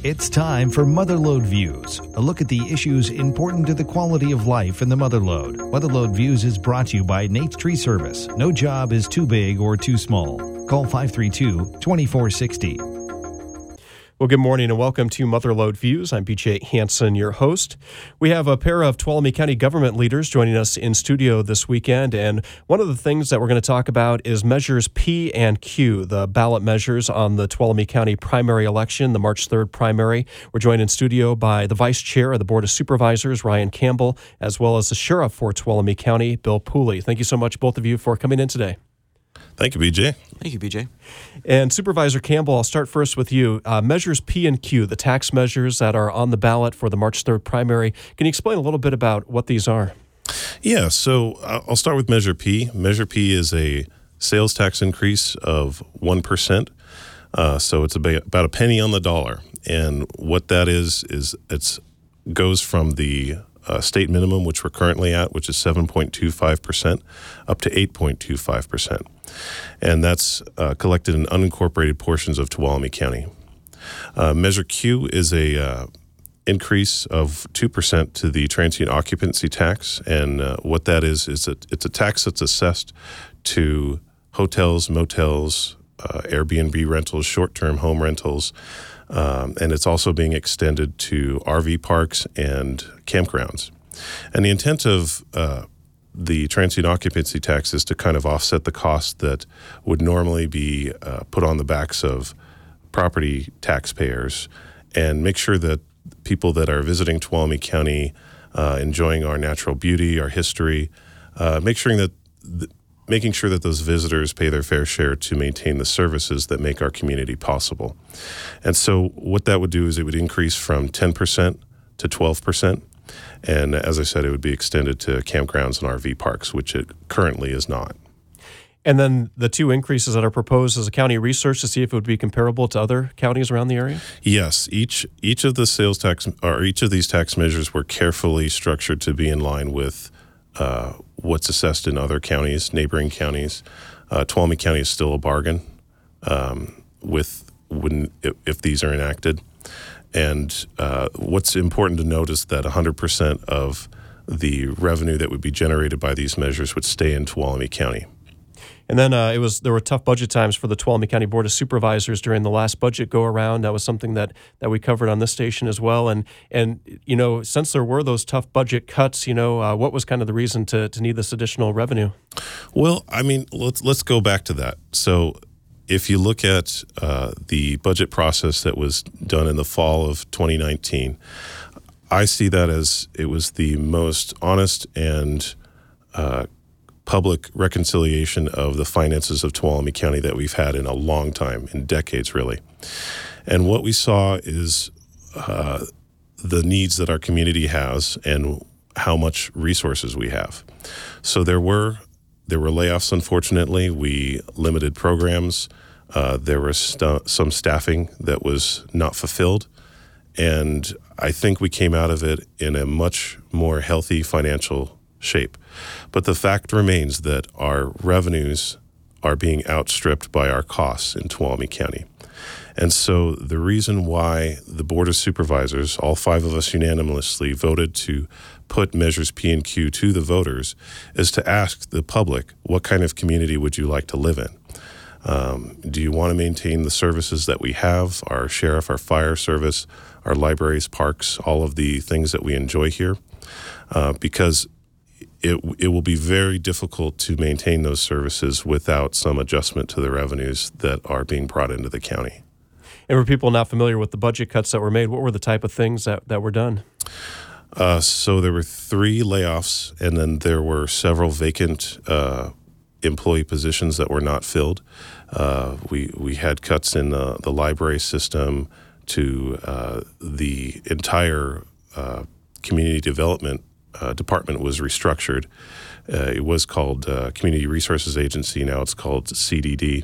It's time for Motherlode Views, a look at the issues important to the quality of life in the Motherlode. Motherlode Views is brought to you by Nate's Tree Service. No job is too big or too small. Call 532-2460. Well, good morning and welcome to Motherlode Views. I'm BJ Hansen, your host. We have a pair of Tuolumne County government leaders joining us in studio this weekend, and one of the things that we're going to talk about is Measures P and Q, the ballot measures on the Tuolumne County primary election, the March 3rd primary. We're joined in studio by the Vice Chair of the Board of Supervisors, Ryan Campbell, as well as the Sheriff for Tuolumne County, Bill Pooley. Thank you so much, both of you, for coming in today. Thank you, BJ. Thank you, BJ. And Supervisor Campbell, I'll start first with you. Measures P and Q, the tax measures that are on the ballot for the March 3rd primary. Can you explain a little bit about what these are? Yeah, so I'll start with Measure P. Measure P is a sales tax increase of 1%. So it's about a penny on the dollar. And what that is it goes from the state minimum, which we're currently at, which is 7.25%, up to 8.25%. And that's collected in unincorporated portions of Tuolumne County. Measure Q is a increase of 2% to the transient occupancy tax. And what that is it's a tax that's assessed to hotels, motels, Airbnb rentals, short-term home rentals, and it's also being extended to RV parks and campgrounds. And the intent of the transient occupancy tax is to kind of offset the costs that would normally be put on the backs of property taxpayers and make sure that people that are visiting Tuolumne County, enjoying our natural beauty, our history, making sure that those visitors pay their fair share to maintain the services that make our community possible. And so what that would do is it would increase from 10% to 12%. And as I said, it would be extended to campgrounds and RV parks, which it currently is not. And then the two increases that are proposed as a county research to see if it would be comparable to other counties around the area? Yes, each of the sales tax or each of these tax measures were carefully structured to be in line with what's assessed in other counties, neighboring counties. Tuolumne County is still a bargain if these are enacted. And what's important to note is that 100% of the revenue that would be generated by these measures would stay in Tuolumne County. And then there were tough budget times for the Tuolumne County Board of Supervisors during the last budget go-around. That was something that we covered on this station as well. And you know, since there were those tough budget cuts, what was kind of the reason to need this additional revenue? Well, I mean, let's go back to that. So if you look at the budget process that was done in the fall of 2019, I see that as it was the most honest and public reconciliation of the finances of Tuolumne County that we've had in a long time, in decades really. And what we saw is the needs that our community has and how much resources we have. So there were layoffs, unfortunately. We limited programs. There was some staffing that was not fulfilled. And I think we came out of it in a much more healthy financial shape. But the fact remains that our revenues are being outstripped by our costs in Tuolumne County. And so the reason why the Board of Supervisors, all five of us unanimously voted to put Measures P and Q to the voters is to ask the public, what kind of community would you like to live in? Do you want to maintain the services that we have, our sheriff, our fire service, our libraries, parks, all of the things that we enjoy here? Because it will be very difficult to maintain those services without some adjustment to the revenues that are being brought into the county. And for people not familiar with the budget cuts that were made, what were the type of things that were done? So there were 3 layoffs, and then there were several vacant employee positions that were not filled. We had cuts in the library system to the entire community development department was restructured. It was called Community Resources Agency. Now it's called CDD.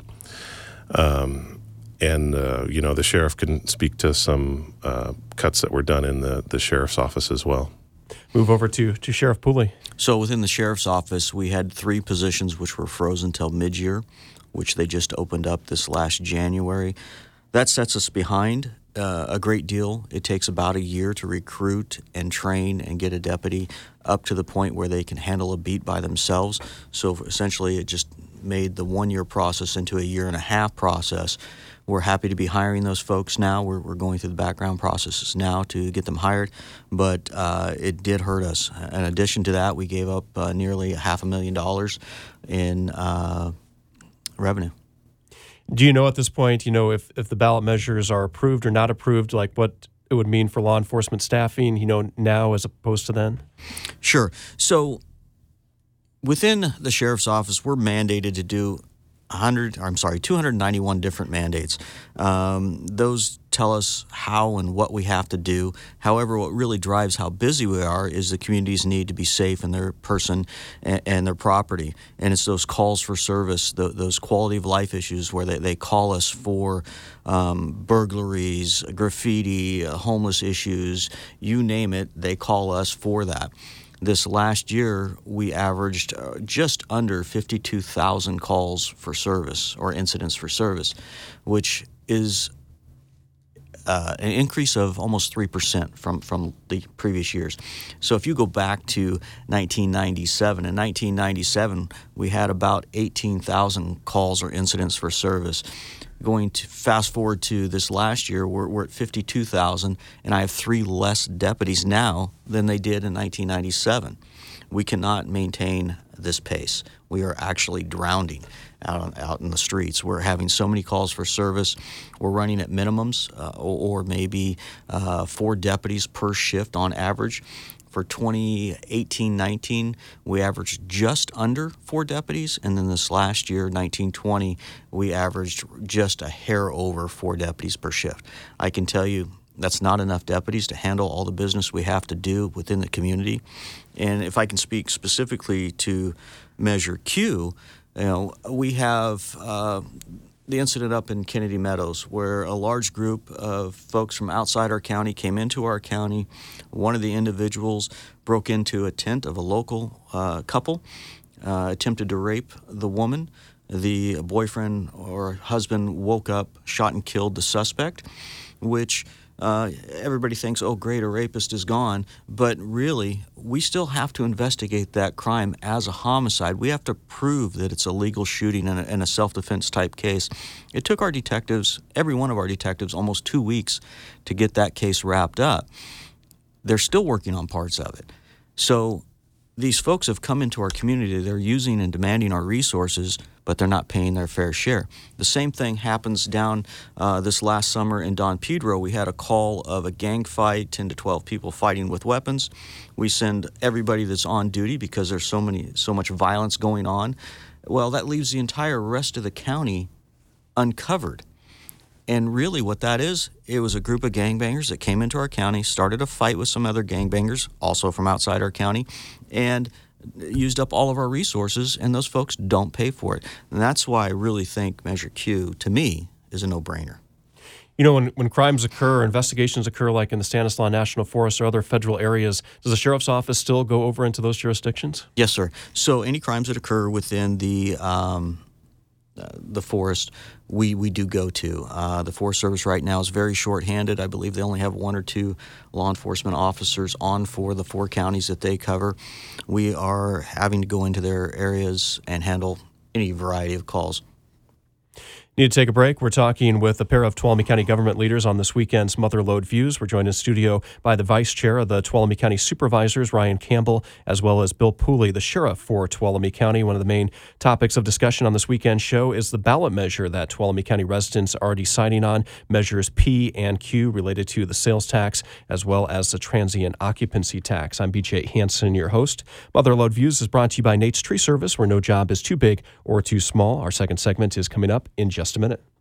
And the sheriff can speak to some cuts that were done in the sheriff's office as well. Move over to Sheriff Pooley. So within the sheriff's office, we had 3 positions which were frozen until mid-year, which they just opened up this last January. That sets us behind a great deal. It takes about a year to recruit and train and get a deputy up to the point where they can handle a beat by themselves. So essentially, it just made the 1 year process into a 1.5 year process. We're happy to be hiring those folks now. We're going through the background processes now to get them hired, but it did hurt us. In addition to that, we gave up nearly $500,000 in revenue. Do you know at this point, if the ballot measures are approved or not approved, like what it would mean for law enforcement staffing, now as opposed to then? Sure. So within the sheriff's office, we're mandated to do 291 different mandates. Those tell us how and what we have to do. However, what really drives how busy we are is the community's need to be safe in their person and their property. And it's those calls for service, those quality of life issues where they call us for burglaries, graffiti, homeless issues, you name it, they call us for that. This last year, we averaged just under 52,000 calls for service or incidents for service, which is an increase of almost 3% from the previous years. So if you go back to 1997, in 1997, we had about 18,000 calls or incidents for service. Going to fast forward to this last year, we're at 52,000, and I have 3 less deputies now than they did in 1997. We cannot maintain this pace. We are actually drowning out in the streets. We're having so many calls for service. We're running at minimums or maybe 4 deputies per shift on average. For 2018-19, we averaged just under 4 deputies, and then this last year, 19-20, we averaged just a hair over 4 deputies per shift. I can tell you that's not enough deputies to handle all the business we have to do within the community. And if I can speak specifically to Measure Q, we have the incident up in Kennedy Meadows where a large group of folks from outside our county came into our county. One of the individuals broke into a tent of a local couple, attempted to rape the woman. The boyfriend or husband woke up, shot and killed the suspect, which everybody thinks, oh, great, a rapist is gone. But really, we still have to investigate that crime as a homicide. We have to prove that it's a legal shooting and a self-defense type case. It took our detectives, every one of our detectives, almost 2 weeks to get that case wrapped up. They're still working on parts of it. So these folks have come into our community. They're using and demanding our resources, but they're not paying their fair share. The same thing happens down this last summer in Don Pedro. We had a call of a gang fight, 10 to 12 people fighting with weapons. We send everybody that's on duty because there's so much violence going on. Well, that leaves the entire rest of the county uncovered. And really what that is, it was a group of gangbangers that came into our county, started a fight with some other gangbangers, also from outside our county, and used up all of our resources, and those folks don't pay for it. And that's why I really think Measure Q, to me, is a no-brainer. When crimes occur, investigations occur like in the Stanislaus National Forest or other federal areas, does the sheriff's office still go over into those jurisdictions? Yes, sir. So any crimes that occur within the forest, we do go to. The Forest Service right now is very short-handed. I believe they only have 1 or 2 law enforcement officers on for the 4 counties that they cover. We are having to go into their areas and handle any variety of calls. Need to take a break. We're talking with a pair of Tuolumne County government leaders on this weekend's Mother Lode Views. We're joined in studio by the Vice Chair of the Tuolumne County Supervisors, Ryan Campbell, as well as Bill Pooley, the Sheriff for Tuolumne County. One of the main topics of discussion on this weekend's show is the ballot measure that Tuolumne County residents are deciding on, Measures P and Q related to the sales tax as well as the transient occupancy tax. I'm BJ Hansen, your host. Mother Lode Views is brought to you by Nate's Tree Service, where no job is too big or too small. Our second segment is coming up in just a minute.